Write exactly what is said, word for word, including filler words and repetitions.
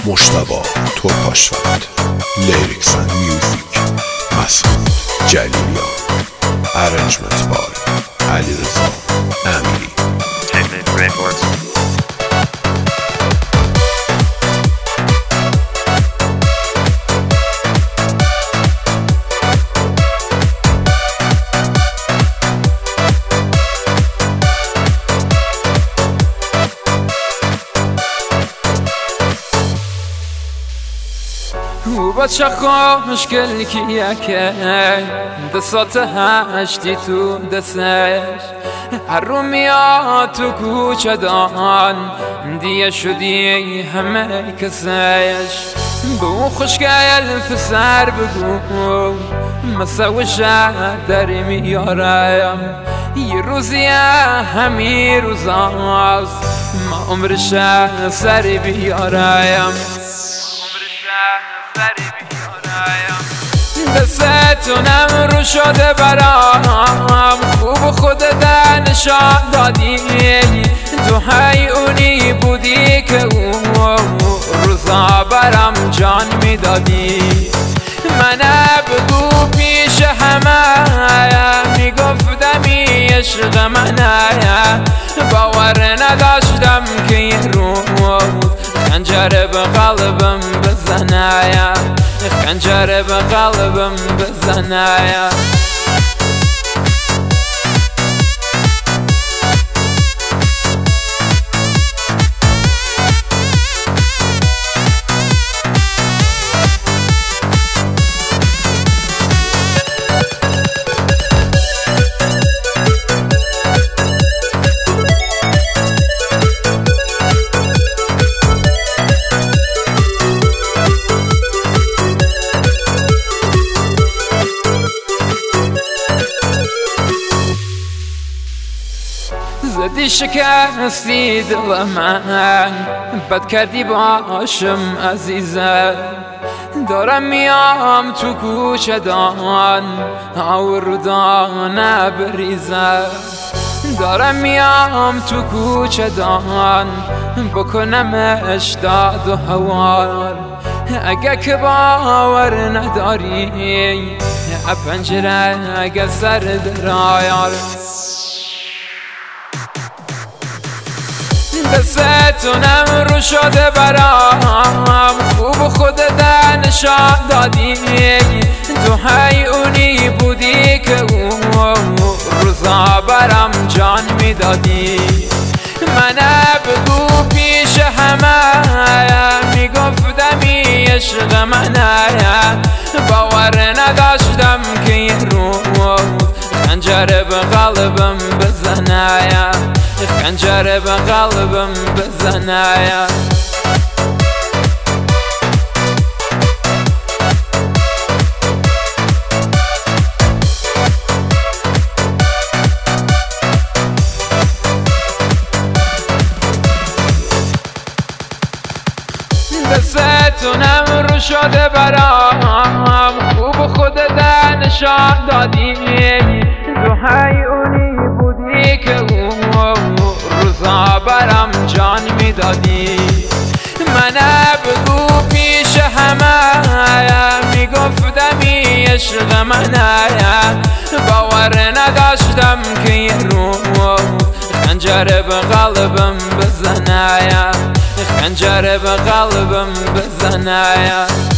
مجتبی ترکاشفت. لیریکس اند میوزیک مسعود جلیلیان. ارنجمنت بای علیرضا امیری. او با چخا مشکل کیه که دستات هشتی تو دستش هر رو میاد تو کوچه دان دیه شدی همه کسش به اون خوشگل پسر بگو مسوشه داری میارم یه روزی همین روزاست ما عمرش سری بیارم دستتونم رو شده برام خوب خودت نشان دادی تو هی اونی بودی که اون روزا برام جان میدادی من بگو پیش همه میگفتمی عشق منه باور نداشتم که یه روز خنجر به قلبم بزنه خنجر به قلبم بزنه زدی شکستی دل من بد کردی باشم عزیزم دارم میام تو کوچه دان آور دانه بریزم دارم میام تو کوچه دان بکنمش داد و هوار اگه که باور نداری پنجره اگه سر درایار دستتونم رو شده برام خوب خودت نشان دادی تو هی اونی بودی که اون روزا برام جان میدادی من بگو پیش همه میگفتمی عشق منه باور نداشتم که یه روز خنجر به قلبم بزنه خنجر به قلبم بزنه دستتونم رو شده برام خوب خودت نشان دادی تو هی اونی بودی که اون روزا برام جان میدادی من بگو پیش همه میگفتمی عشق منه باور نداشتم که یه روز خنجر به قلبم بزنه خنجر به قلبم بزنه